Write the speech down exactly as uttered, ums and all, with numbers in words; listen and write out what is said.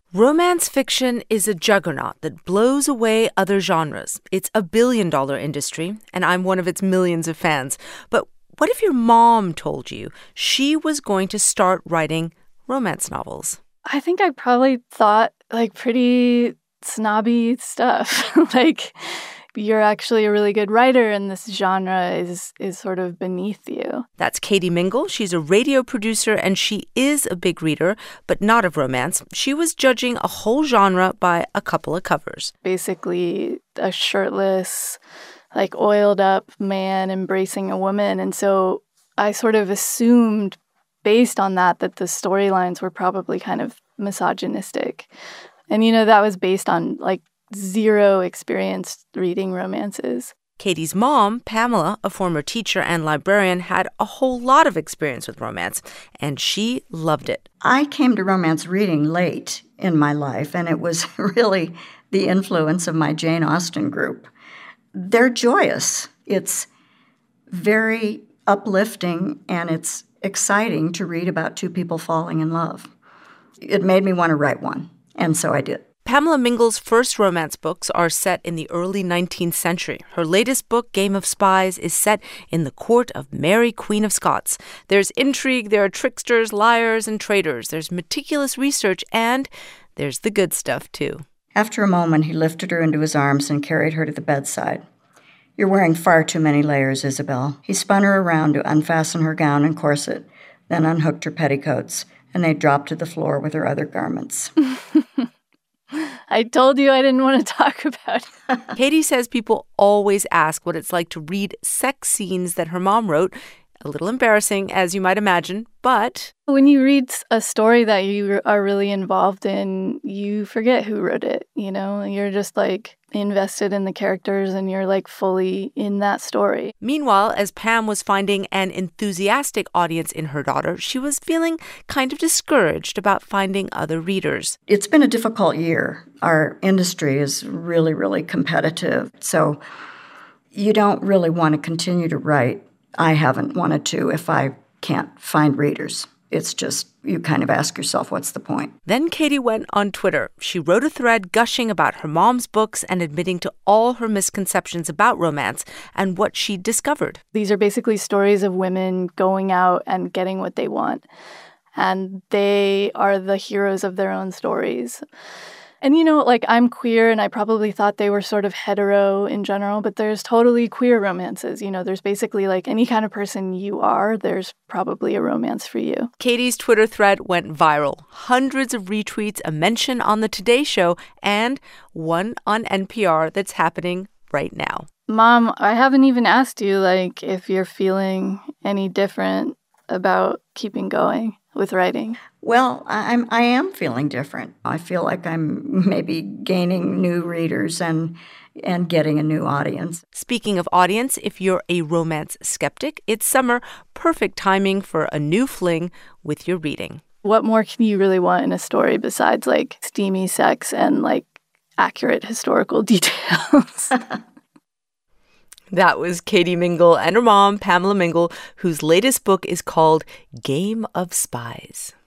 Romance fiction is a juggernaut that blows away other genres. It's a billion-dollar industry, and I'm one of its millions of fans. But what if your mom told you she was going to start writing romance novels? I think I probably thought, like, pretty snobby stuff. Like, you're actually a really good writer and this genre is is sort of beneath you. That's Katie Mingle. She's a radio producer and she is a big reader, but not of romance. She was judging a whole genre by a couple of covers. Basically a shirtless, like oiled up man embracing a woman. And so I sort of assumed based on that that the storylines were probably kind of misogynistic. And, you know, that was based on like zero experience reading romances. Katie's mom, Pamela, a former teacher and librarian, had a whole lot of experience with romance, and she loved it. I came to romance reading late in my life, and it was really the influence of my Jane Austen group. They're joyous. It's very uplifting, and it's exciting to read about two people falling in love. It made me want to write one, and so I did. Pamela Mingle's first romance books are set in the early nineteenth century. Her latest book, Game of Spies, is set in the court of Mary, Queen of Scots. There's intrigue, there are tricksters, liars, and traitors. There's meticulous research, and there's the good stuff, too. After a moment, he lifted her into his arms and carried her to the bedside. "You're wearing far too many layers, Isabel." He spun her around to unfasten her gown and corset, then unhooked her petticoats, and they dropped to the floor with her other garments. I told you I didn't want to talk about it. Katie says people always ask what it's like to read sex scenes that her mom wrote. A little embarrassing, as you might imagine, but... When you read a story that you are really involved in, you forget who wrote it, you know? You're just, like, invested in the characters and you're, like, fully in that story. Meanwhile, as Pam was finding an enthusiastic audience in her daughter, she was feeling kind of discouraged about finding other readers. It's been a difficult year. Our industry is really, really competitive, so you don't really want to continue to write. I haven't wanted to if I can't find readers. It's just, you kind of ask yourself, what's the point? Then Katie went on Twitter. She wrote a thread gushing about her mom's books and admitting to all her misconceptions about romance and what she discovered. These are basically stories of women going out and getting what they want. And they are the heroes of their own stories. And, you know, like, I'm queer, and I probably thought they were sort of hetero in general, but there's totally queer romances. You know, there's basically, like, any kind of person you are, there's probably a romance for you. Katie's Twitter thread went viral. Hundreds of retweets, a mention on the Today Show, and one on N P R that's happening right now. Mom, I haven't even asked you, like, if you're feeling any different about keeping going with writing. Well, I'm, I am feeling different. I feel like I'm maybe gaining new readers and and getting a new audience. Speaking of audience, if you're a romance skeptic, it's summer, perfect timing for a new fling with your reading. What more can you really want in a story besides, like, steamy sex and, like, accurate historical details? That was Katie Mingle and her mom, Pamela Mingle, whose latest book is called Game of Spies.